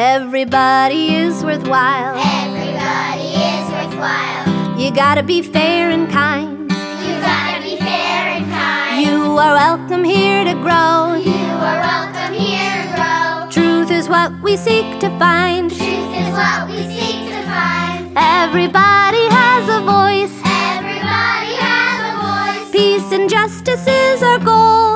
Everybody is worthwhile. Everybody is worthwhile. You gotta be fair and kind. You gotta be fair and kind. You are welcome here to grow. You are welcome here to grow. Truth is what we seek to find. Truth is what we seek to find. Everybody has a voice. Everybody has a voice. Peace and justice is our goal.